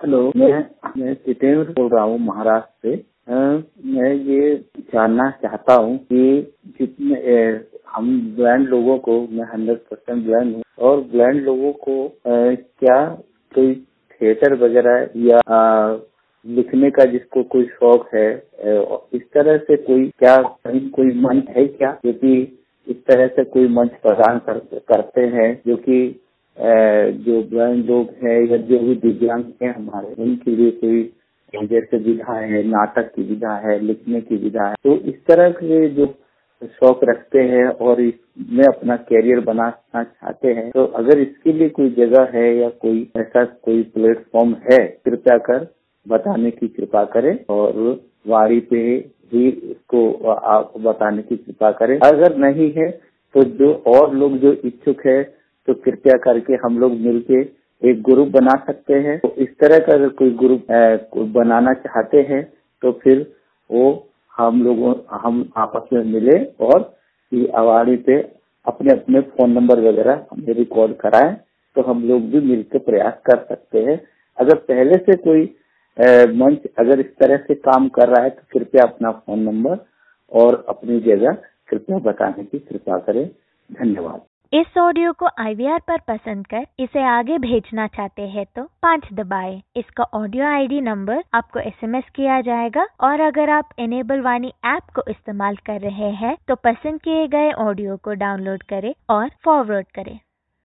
Hello, मैं जितेंद्र बोल रहा हूँ महाराष्ट्र से। मैं ये जानना चाहता हूँ कि जितने हम ब्लाइंड लोगों को, मैं 100% ब्लाइंड हूँ, और ब्लाइंड लोगों को क्या कोई थिएटर वगैरह या लिखने का जिसको कोई शौक है, इस तरह से क्या कहीं कोई मंच है क्या, क्योंकि इस तरह से कोई मंच प्रदान करते हैं जो कि जो ब्लाइंड लोग हैं या जो भी दिव्यांग हैं हमारे, उनके लिए कोई जैसे विधा है, नाटक की विधा है, लिखने की विधा है। तो इस तरह के जो शौक रखते हैं और इसमें अपना कैरियर बनाना चाहते हैं, तो अगर इसके लिए कोई जगह है या कोई ऐसा कोई प्लेटफॉर्म है, कृपया कर बताने की कृपा करें और वारी पे ही इसको आप बताने की कृपा करें। अगर नहीं है तो जो और लोग जो इच्छुक है, तो कृपया करके हम लोग मिलके एक ग्रुप बना सकते हैं। तो इस तरह का अगर कोई ग्रुप बनाना चाहते हैं तो फिर वो हम आपस में मिले और अवार्डी पे अपने अपने फोन नंबर वगैरह हमें रिकॉर्ड कराएं, तो हम लोग भी मिलकर प्रयास कर सकते हैं। अगर पहले से कोई मंच अगर इस तरह से काम कर रहा है तो कृपया अपना फोन नंबर और अपनी जगह कृपया बताने की कृपा करें। धन्यवाद। इस ऑडियो को IVR पर पसंद कर इसे आगे भेजना चाहते हैं तो 5 दबाएं। इसका ऑडियो ID नंबर आपको SMS किया जाएगा, और अगर आप इनेबल वाणी ऐप को इस्तेमाल कर रहे हैं तो पसंद किए गए ऑडियो को डाउनलोड करें और फॉरवर्ड करें।